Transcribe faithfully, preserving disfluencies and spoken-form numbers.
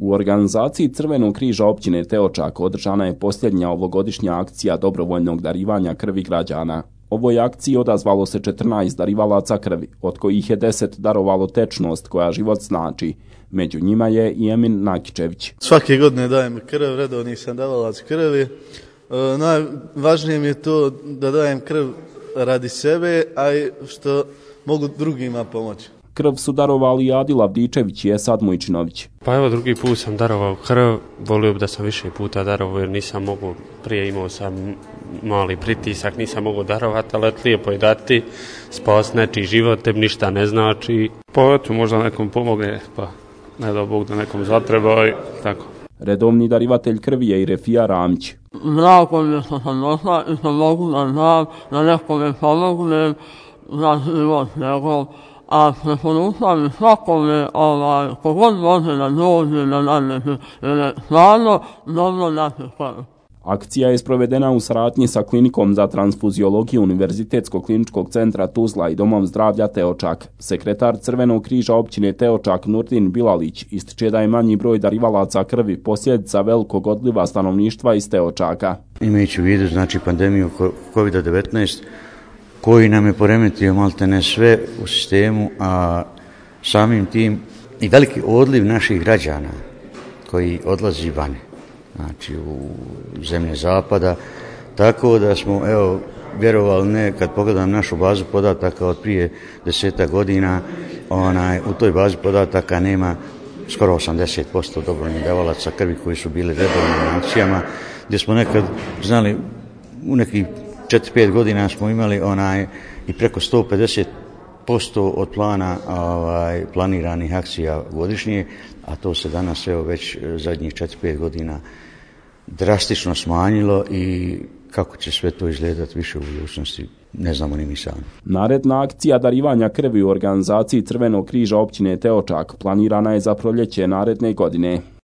U organizaciji Crvenog križa općine Teočak održana je posljednja ovogodišnja akcija dobrovoljnog darivanja krvi građana. Ovoj akciji odazvalo se četrnaest darivalaca krvi, od kojih je deset darovalo tečnost koja život znači. Među njima je i Emin Nakičević. Svake godine dajem krv, redovni sam davalac krvi. E, najvažnije mi je to da dajem krv radi sebe, a i što mogu drugima pomoći. Krv su darovali Adil Avdičević i Esad Mujčinović. Pa evo, drugi put sam darovao krv, volio bi da sam više puta darovao jer nisam mogu, prije imao sam mali pritisak, nisam mogu darovati, ali lijepo je dati, spas nečiji život, tebi ništa ne znači. Pa eto, možda nekom pomogne, pa ne da Bog da nekom zatreba i tako. Redovni darivatelj krvi je i Refija Ramić. Drago mi je što sam došla i što mogu da znam da nekome pomognem za život njegov. A preporučam svakome, ovaj, kogod može da dođe na nanese, jer je stvarno dobro naše krv. Akcija je sprovedena u saradnji sa Klinikom za transfuziologiju Univerzitetskog kliničkog centra Tuzla i Domom zdravlja Teočak. Sekretar Crvenog križa općine Teočak Nurdin Bilalić ističe da je manji broj darivalaca krvi posljedica velikog odliva stanovništva iz Teočaka. Imajući u vidu znači pandemiju kovid devetnaest, koji nam je poremetio maltene sve u sistemu, a samim tim i veliki odliv naših građana koji odlazi vani, znači u zemlje zapada, tako da smo, evo, vjerovali ne, kad pogledam našu bazu podataka od prije deseta godina, onaj, u toj bazi podataka nema skoro osamdeset posto dobrovoljnih davalaca krvi koji su bili redovnim akcijama, gdje smo nekad znali u nekih četiri pet godina smo imali onaj i preko sto pedeset posto od plana ovaj, planiranih akcija godišnje, a to se danas evo već zadnjih četiri pet godina drastično smanjilo i kako će sve to izgledati više u budućnosti ne znamo ni mi sami. Naredna akcija darivanja krvi u organizaciji Crvenog križa općine Teočak planirana je za proljeće naredne godine.